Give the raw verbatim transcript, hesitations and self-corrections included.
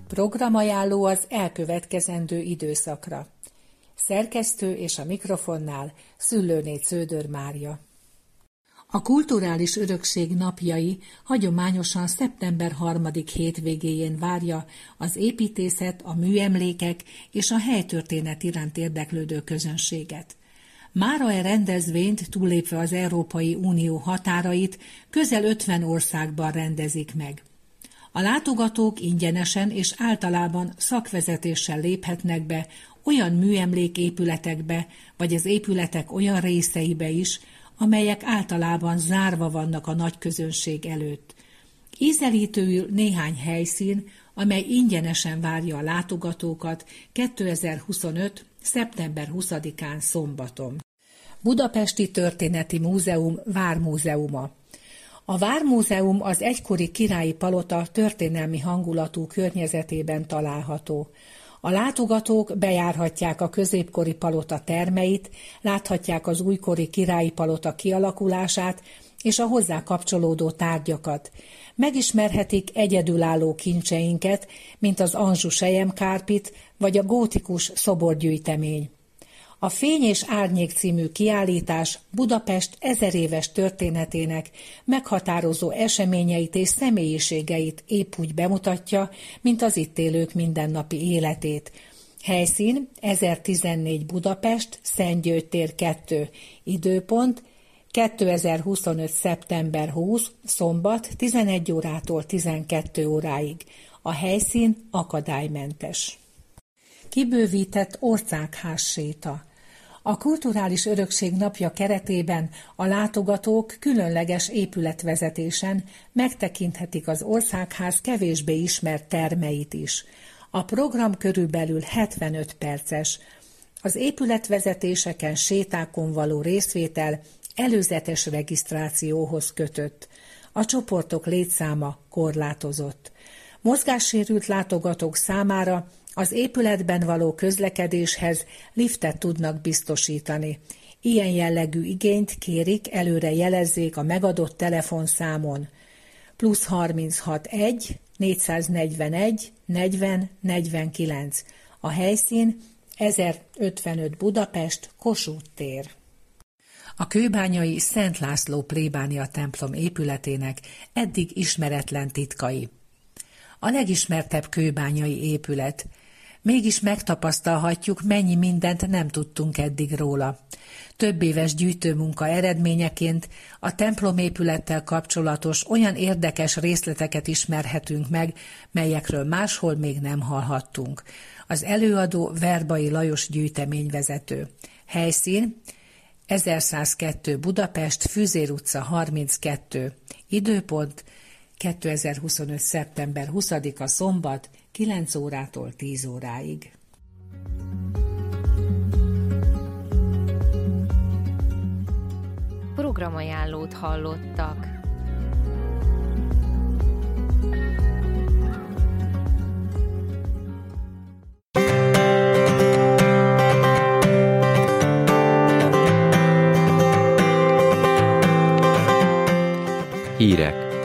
Programajánló az elkövetkezendő időszakra. Szerkesztő és a mikrofonnál Szüllőné Cződör Mária. A kulturális örökség napjai hagyományosan szeptember harmadik hétvégéjén várja az építészet, a műemlékek és a helytörténet iránt érdeklődő közönséget. Mára e rendezvényt, túllépve az Európai Unió határait, közel ötven országban rendezik meg. A látogatók ingyenesen és általában szakvezetéssel léphetnek be olyan műemléképületekbe, vagy az épületek olyan részeibe is, amelyek általában zárva vannak a nagy közönség előtt. Ízelítőül néhány helyszín, amely ingyenesen várja a látogatókat kétezer-huszonöt. szeptember huszadikán szombaton. Budapesti Történeti Múzeum Vármúzeuma. A Vármúzeum az egykori királyi palota történelmi hangulatú környezetében található. A látogatók bejárhatják a középkori palota termeit, láthatják az újkori királyi palota kialakulását és a hozzá kapcsolódó tárgyakat. Megismerhetik egyedülálló kincseinket, mint az Anjou selyemkárpit vagy a gótikus szoborgyűjtemény. A Fény és Árnyék című kiállítás Budapest ezeréves történetének meghatározó eseményeit és személyiségeit épp úgy bemutatja, mint az itt élők mindennapi életét. Helyszín ezertizennégy Budapest, Szent-György tér kettő. Időpont kétezer-huszonöt. szeptember huszadika. Szombat tizenegy órától tizenkét óráig. A helyszín akadálymentes. Kibővített országház séta. A Kulturális Örökség napja keretében a látogatók különleges épületvezetésen megtekinthetik az országház kevésbé ismert termeit is. A program körülbelül hetvenöt perces. Az épületvezetéseken, sétákon való részvétel előzetes regisztrációhoz kötött. A csoportok létszáma korlátozott. Mozgássérült látogatók számára az épületben való közlekedéshez liftet tudnak biztosítani. Ilyen jellegű igényt kérik, előre jelezzék a megadott telefonszámon plusz harminchat egy négyszáznegyvenegy negyven negyvenkilenc. A helyszín ezerötvenöt Budapest, Kossuth tér. A kőbányai Szent László plébánia templom épületének eddig ismeretlen titkai. A legismertebb kőbányai épület. Mégis megtapasztalhatjuk, mennyi mindent nem tudtunk eddig róla. Több éves gyűjtőmunka eredményeként a templomépülettel kapcsolatos olyan érdekes részleteket ismerhetünk meg, melyekről máshol még nem hallhattunk. Az előadó Verbai Lajos gyűjteményvezető. Helyszín ezerszázkettő Budapest, Füzér utca harminckettő. Időpont kétezer-huszonöt. szeptember huszadika. Szombat kilenc órától tíz óráig. Programajánlót hallottak. Hírek.